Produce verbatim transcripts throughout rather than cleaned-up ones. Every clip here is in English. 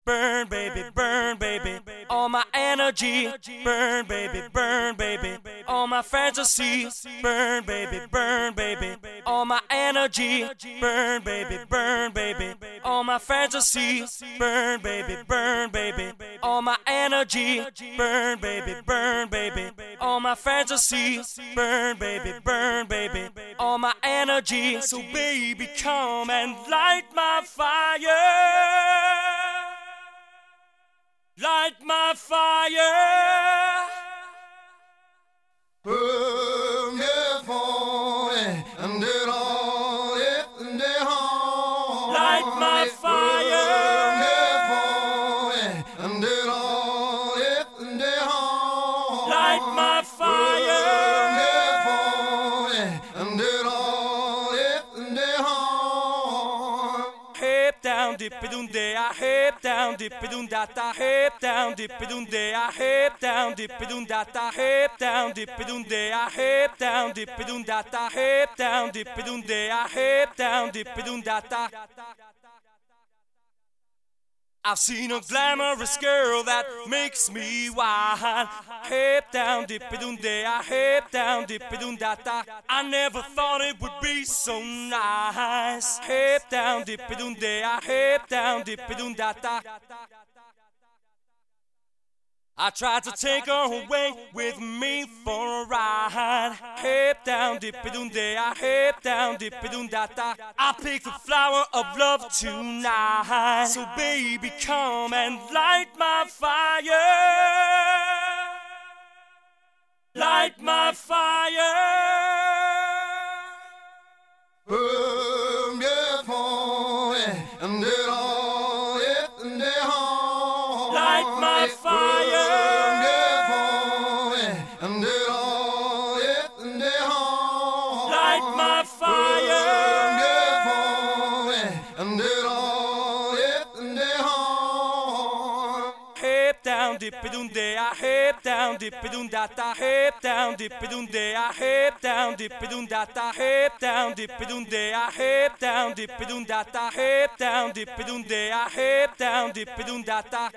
burn, baby, burn, baby. All my energy, burn, baby, burn, baby. All my fantasy, burn, baby, burn, baby. All my energy, burn, baby, burn, baby. All my fantasy, burn, baby, burn, baby. All my energy, burn, baby, burn, baby. All my fantasy, burn, baby, burn, baby. All my energy, so baby, come and light my fire. Light my fire. Boom, yeah, for and it all, and it all. Light my fire. Boom, yeah, for and it all, and it all. Light my fire. Boom, yeah, for and it all, and it all. Hip down, dippy doon day, I hip down, dippy doon data, hip down, dippy doon day, I hip down, dippy doon data, hip down, dippy doon day, I hip down, dippy doon data, hip down, dippy doon day, I hip down, dippy doon data. I've seen a glamorous girl that makes me wild. Hip down, dippy doon day, I hip down, dippy doon data. I never thought it would be so nice. Hip down, dippy doon day, I hip down, dippy doon data. I tried to take her away with me for a ride. Hip down, dippy doon day, I hip down, dippy doon data. I picked the flower of love tonight. So baby, come and light my fire. Light my fire. Boom, yeah, for and it all, and it all. Light my fire. Boom, yeah, for and it all, and it all. Light my fire. Boom, yeah, for and it all, and it all. Hip down, dippy doon day, I hip down, dippy doon data, hip down, dippy doon day, I hip down, dippy doon data, hip down, dippy doon day, I hip down, dippy doon data, hip down, dippy doon day, I hip down, dippy doon data.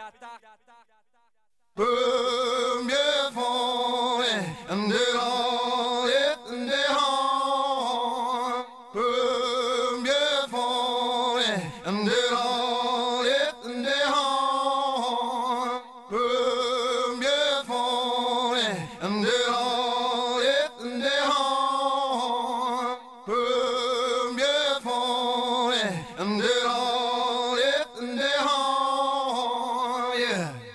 Boom, yeah, for and it all, and it all. Boom, yeah, for and it all, and it all. Boom, yeah, for and it all, and it all. Boom, yeah, for and it all, and it all. Yeah.